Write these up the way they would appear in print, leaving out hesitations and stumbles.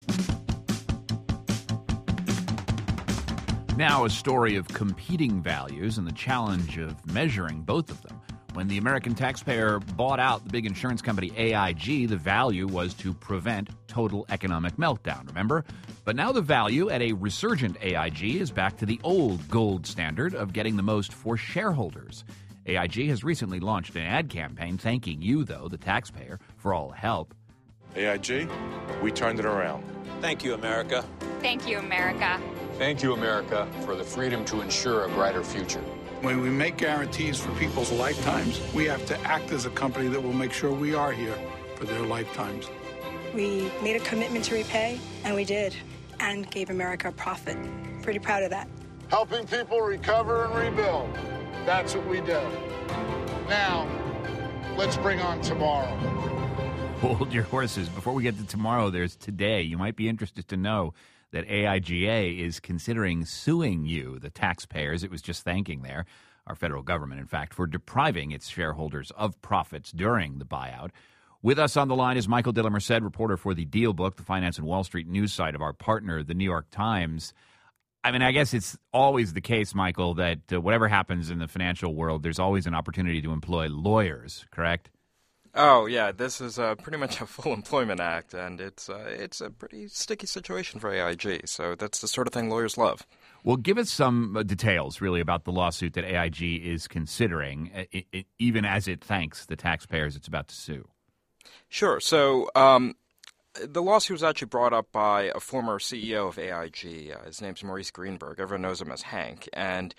Now, a story of competing values and the challenge of measuring both of them. When the American taxpayer bought out the big insurance company AIG, the value was to prevent total economic meltdown, remember? But now the value at a resurgent AIG is back to the old gold standard of getting the most for shareholders. AIG has recently launched an ad campaign thanking you, though, the taxpayer, for all the help. AIG, we turned it around. Thank you, America. Thank you, America. Thank you, America, for the freedom to ensure a brighter future. When we make guarantees for people's lifetimes, we have to act as a company that will make sure we are here for their lifetimes. We made a commitment to repay, and we did, and gave America a profit. Pretty proud of that. Helping people recover and rebuild. That's what we do. Now, let's bring on tomorrow. Hold your horses. Before we get to tomorrow, there's today. You might be interested to know that AIGA is considering suing you, the taxpayers it was just thanking there, our federal government, in fact, for depriving its shareholders of profits during the buyout. With us on the line is Michael de la Merced, reporter for the Deal Book, the finance and Wall Street news site of our partner, the New York Times. I mean, I guess it's always the case, Michael, that whatever happens in the financial world, there's always an opportunity to employ lawyers, correct? Oh, yeah, this is pretty much a full employment act, and it's a pretty sticky situation for AIG, so that's the sort of thing lawyers love. Well, give us some details, really, about the lawsuit that AIG is considering, even as it thanks the taxpayers it's about to sue. Sure. So the lawsuit was actually brought up by a former CEO of AIG. His name's Maurice Greenberg. Everyone knows him as Hank, and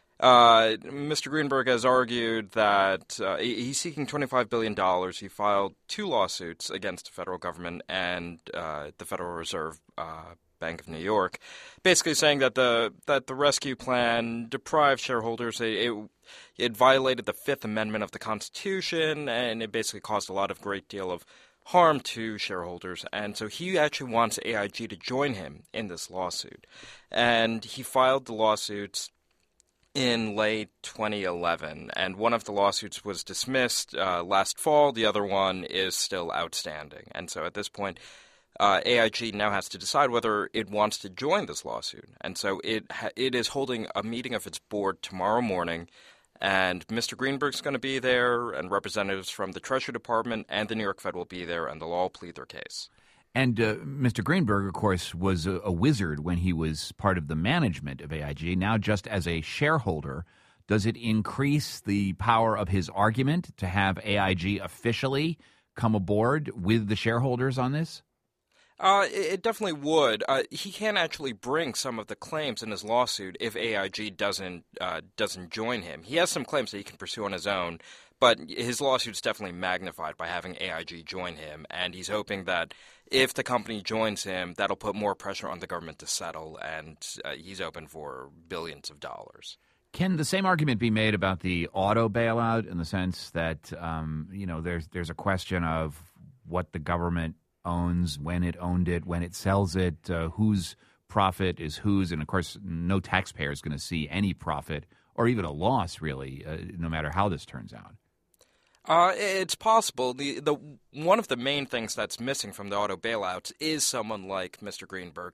Mr. Greenberg has argued that he's seeking $25 billion. He filed two lawsuits against the federal government and the Federal Reserve Bank of New York, basically saying that the rescue plan deprived shareholders. It violated the Fifth Amendment of the Constitution, and it basically caused a great deal of harm to shareholders. And so he actually wants AIG to join him in this lawsuit. And he filed the lawsuits in late 2011, and one of the lawsuits was dismissed last fall. The other one is still outstanding. And so at this point, AIG now has to decide whether it wants to join this lawsuit. And so it is holding a meeting of its board tomorrow morning, and Mr. Greenberg's going to be there, and representatives from the Treasury Department and the New York Fed will be there, and they'll all plead their case. And Mr. Greenberg, of course, was a wizard when he was part of the management of AIG. Now, just as a shareholder, does it increase the power of his argument to have AIG officially come aboard with the shareholders on this? It definitely would. He can actually bring some of the claims in his lawsuit if AIG doesn't join him. He has some claims that he can pursue on his own, but his lawsuit's definitely magnified by having AIG join him, and he's hoping that if the company joins him, that'll put more pressure on the government to settle, and he's open for billions of dollars. Can the same argument be made about the auto bailout in the sense that, there's a question of what the government owns, when it owned it, when it sells it, whose profit is whose, and of course no taxpayer is going to see any profit or even a loss, really, no matter how this turns out. It's possible. The one of the main things that's missing from the auto bailouts is someone like Mr. Greenberg,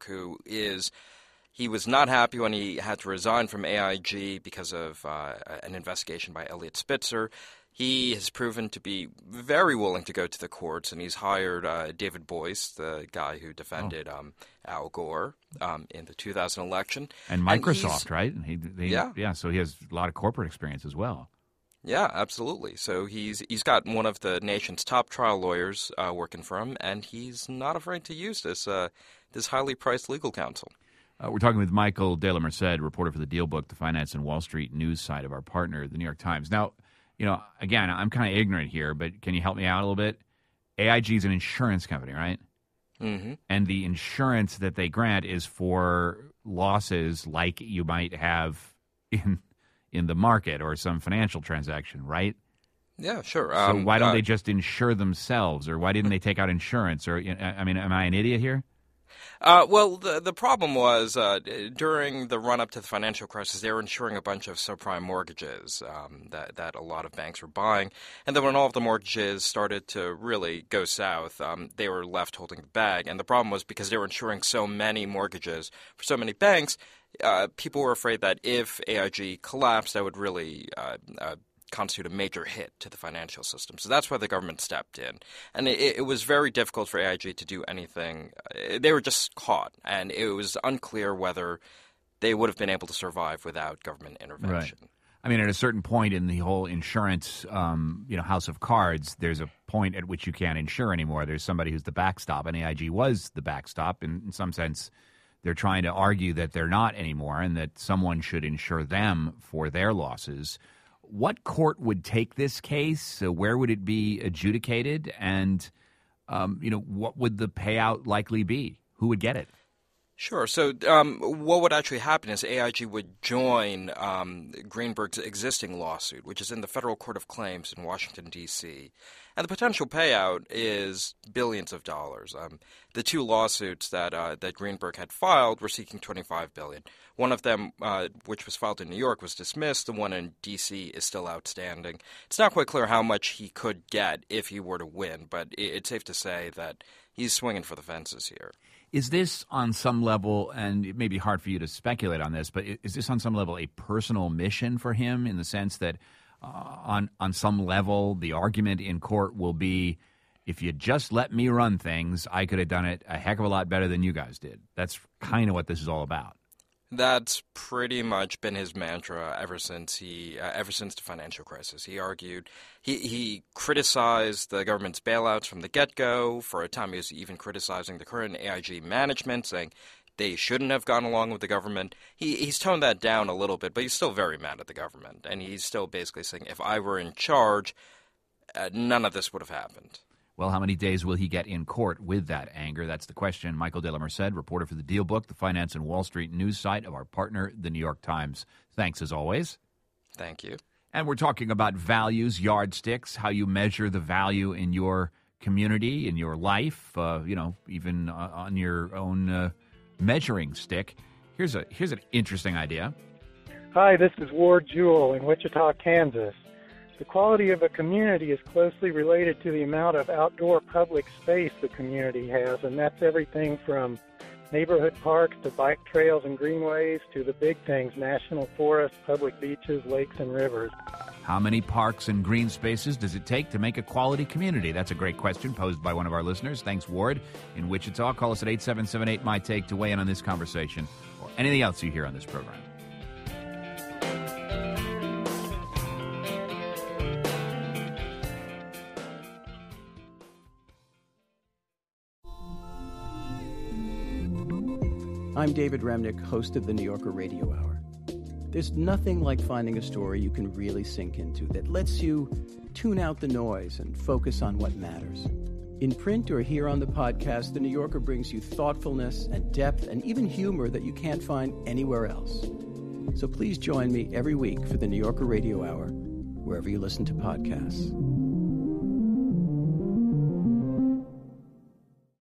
he was not happy when he had to resign from AIG because of an investigation by Eliot Spitzer. He has proven to be very willing to go to the courts, and he's hired David Boyce, the guy who defended Al Gore in the 2000 election. And Microsoft, right? Yeah. So he has a lot of corporate experience as well. Yeah, absolutely. So he's got one of the nation's top trial lawyers working for him, and he's not afraid to use this highly priced legal counsel. We're talking with Michael de la Merced, reporter for the Deal Book, the finance and Wall Street news site of our partner, the New York Times. Now, again, I'm kind of ignorant here, but can you help me out a little bit? AIG is an insurance company, right? Mm-hmm. And the insurance that they grant is for losses like you might have in the market or some financial transaction, right? Yeah, sure. So why don't they just insure themselves, or why didn't they take out insurance? Or am I an idiot here? Well, the problem was during the run-up to the financial crisis, they were insuring a bunch of subprime mortgages that a lot of banks were buying. And then when all of the mortgages started to really go south, they were left holding the bag. And the problem was because they were insuring so many mortgages for so many banks, people were afraid that if AIG collapsed, that would really constitute a major hit to the financial system. So that's why the government stepped in. And it was very difficult for AIG to do anything. They were just caught, and it was unclear whether they would have been able to survive without government intervention. Right. I mean, at a certain point in the whole insurance, house of cards, there's a point at which you can't insure anymore. There's somebody who's the backstop, and AIG was the backstop. In some sense, they're trying to argue that they're not anymore and that someone should insure them for their losses. What court would take this case? Where would it be adjudicated? And, what would the payout likely be? Who would get it? Sure. So what would actually happen is AIG would join Greenberg's existing lawsuit, which is in the Federal Court of Claims in Washington, D.C., and the potential payout is billions of dollars. The two lawsuits that Greenberg had filed were seeking $25 billion. One of them, which was filed in New York, was dismissed. The one in D.C. is still outstanding. It's not quite clear how much he could get if he were to win, but it's safe to say that he's swinging for the fences here. Is this on some level, and it may be hard for you to speculate on this, but is this on some level a personal mission for him in the sense that on some level the argument in court will be, if you just let me run things, I could have done it a heck of a lot better than you guys did? That's kind of what this is all about. That's pretty much been his mantra ever since the financial crisis. He argued, he criticized the government's bailouts from the get-go. For a time, he was even criticizing the current AIG management, saying they shouldn't have gone along with the government. He's toned that down a little bit, but he's still very mad at the government. And he's still basically saying, if I were in charge, none of this would have happened. Well, how many days will he get in court with that anger? That's the question. Michael de la Merced, reporter for The Deal Book, the finance and Wall Street news site of our partner, The New York Times. Thanks, as always. Thank you. And we're talking about values, yardsticks, how you measure the value in your community, in your life, even on your own measuring stick. Here's an interesting idea. Hi, this is Ward Jewell in Wichita, Kansas. The quality of a community is closely related to the amount of outdoor public space the community has, and that's everything from neighborhood parks to bike trails and greenways to the big things, national forests, public beaches, lakes, and rivers. How many parks and green spaces does it take to make a quality community? That's a great question posed by one of our listeners. Thanks, Ward, in Wichita. Call us at 877-8-MY-TAKE to weigh in on this conversation or anything else you hear on this program. I'm David Remnick, host of the New Yorker Radio Hour. There's nothing like finding a story you can really sink into that lets you tune out the noise and focus on what matters. In print or here on the podcast, the New Yorker brings you thoughtfulness and depth and even humor that you can't find anywhere else. So please join me every week for the New Yorker Radio Hour, wherever you listen to podcasts.